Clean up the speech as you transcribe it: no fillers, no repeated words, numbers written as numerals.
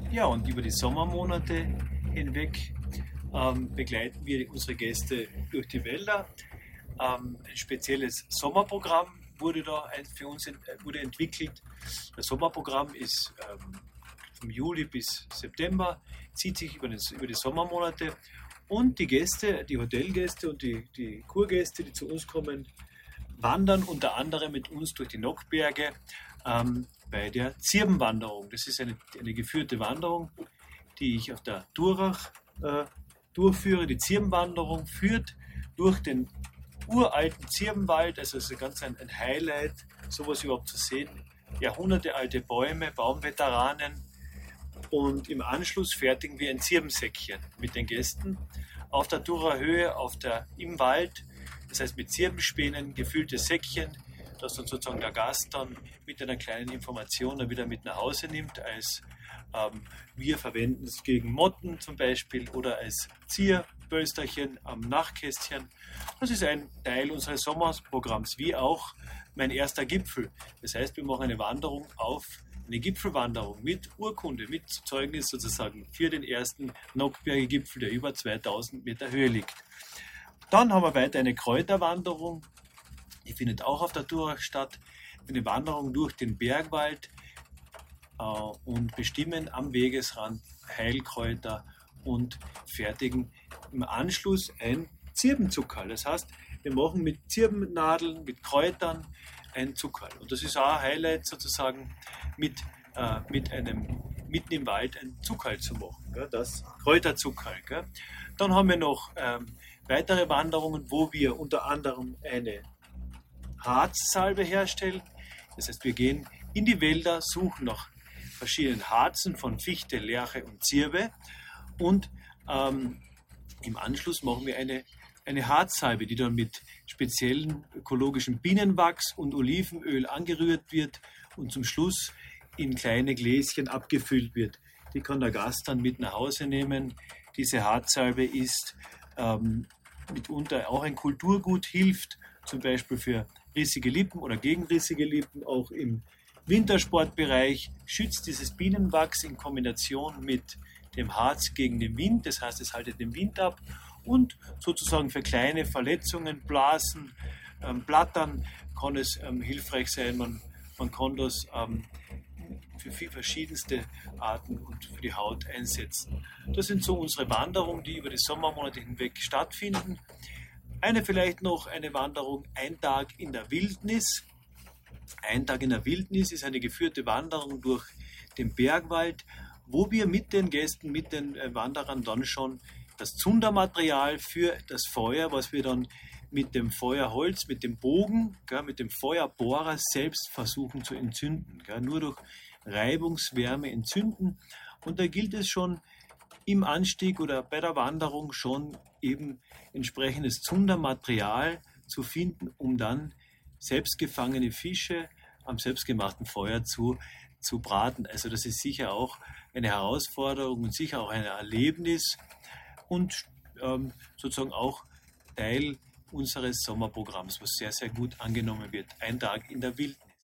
Ja, und über die Sommermonate hinweg begleiten wir unsere Gäste durch die Wälder. Ein spezielles Sommerprogramm wurde da für uns wurde entwickelt. Das Sommerprogramm ist vom Juli bis September, zieht sich über die Sommermonate. Und die Gäste, die Hotelgäste und die Kurgäste, die zu uns kommen, wandern unter anderem mit uns durch die Nockberge bei der Zirbenwanderung. Das ist eine geführte Wanderung, die ich auf der Durach durchführe. Die Zirbenwanderung führt durch den uralten Zirbenwald, also es ist ganz ein Highlight, sowas überhaupt zu sehen. Jahrhundertealte Bäume, Baumveteranen. Und im Anschluss fertigen wir ein Zirbensäckchen mit den Gästen auf der Durer Höhe, im Wald. Das heißt mit Zirbenspänen gefülltes Säckchen, das dann sozusagen der Gast dann mit einer kleinen Information dann wieder mit nach Hause nimmt. Wir verwenden es gegen Motten zum Beispiel oder als Zierbölsterchen am Nachtkästchen. Das ist ein Teil unseres Sommerprogramms, wie auch mein erster Gipfel. Das heißt, wir machen eine Gipfelwanderung mit Urkunde, mit Zeugnis sozusagen für den ersten Nockberger Gipfel, der über 2000 Meter Höhe liegt. Dann haben wir weiter eine Kräuterwanderung, die findet auch auf der Durach statt. Eine Wanderung durch den Bergwald und bestimmen am Wegesrand Heilkräuter und fertigen im Anschluss ein Zirbenzuckerl. Das heißt, wir machen mit Zirbennadeln, mit Kräutern ein Zuckerl. Und das ist auch ein Highlight sozusagen, mitten im Wald ein Zuckerl zu machen, gell? Das Kräuterzuckerl. Gell? Dann haben wir noch weitere Wanderungen, wo wir unter anderem eine Harzsalbe herstellen. Das heißt, wir gehen in die Wälder, suchen nach verschiedenen Harzen von Fichte, Lärche und Zirbe und im Anschluss machen wir eine Harzsalbe, die dann mit speziellen ökologischen Bienenwachs und Olivenöl angerührt wird und zum Schluss in kleine Gläschen abgefüllt wird. Die kann der Gast dann mit nach Hause nehmen. Diese Harzsalbe ist mitunter auch ein Kulturgut, hilft zum Beispiel für rissige Lippen oder gegen rissige Lippen, auch im Wintersportbereich schützt dieses Bienenwachs in Kombination mit dem Harz gegen den Wind, das heißt, es haltet den Wind ab und sozusagen für kleine Verletzungen, Blasen, Blattern kann es hilfreich sein. Man kann das für verschiedenste Arten und für die Haut einsetzen. Das sind so unsere Wanderungen, die über die Sommermonate hinweg stattfinden. Vielleicht noch eine Wanderung, ein Tag in der Wildnis. Ein Tag in der Wildnis ist eine geführte Wanderung durch den Bergwald, wo wir mit den Gästen, mit den Wanderern dann schon das Zundermaterial für das Feuer, was wir dann mit dem Feuerholz, mit dem Bogen, mit dem Feuerbohrer selbst versuchen zu entzünden. Nur durch Reibungswärme entzünden. Und da gilt es schon im Anstieg oder bei der Wanderung schon eben entsprechendes Zundermaterial zu finden, um dann selbstgefangene Fische am selbstgemachten Feuer zu braten. Also das ist sicher auch eine Herausforderung und sicher auch ein Erlebnis und sozusagen auch Teil unseres Sommerprogramms, was sehr, sehr gut angenommen wird. Ein Tag in der Wildnis.